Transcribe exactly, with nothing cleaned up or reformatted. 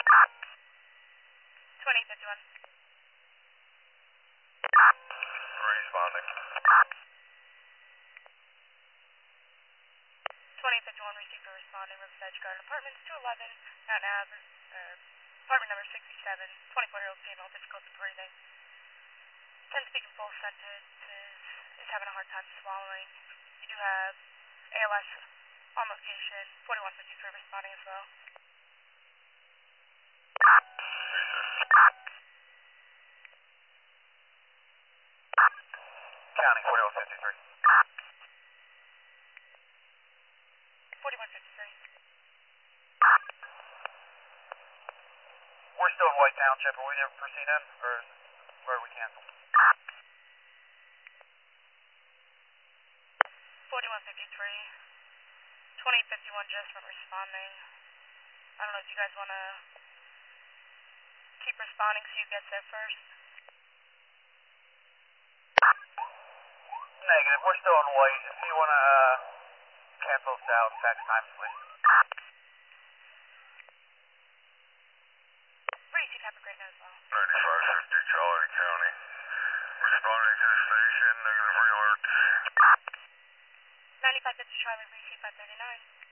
twenty fifty-one. Responding. twenty fifty-one, received for responding, Riverside Garden Apartments, two eleven, Mountain Ave, uh, apartment number sixty-seven, twenty-four-year-old female, difficulty breathing. Can speak in full sentences, is having a hard time swallowing. You do have A L S on location, forty-one fifty-three responding as well. County, forty-one fifty-three. forty-one fifty-three. We're still in White Township. Are we to proceed in, or is, or are we canceled? forty-one fifty-three. twenty fifty-one just from responding. I don't know if you guys want to keep responding so you get there first. Negative. We're still in White. If you want to uh, cancel us out, text times, please. Receive, have a great night as well. ninety-five fifty Charlie County. Responding to the station, negative alert. ninety-five fifty Charlie, receive five thirty-nine.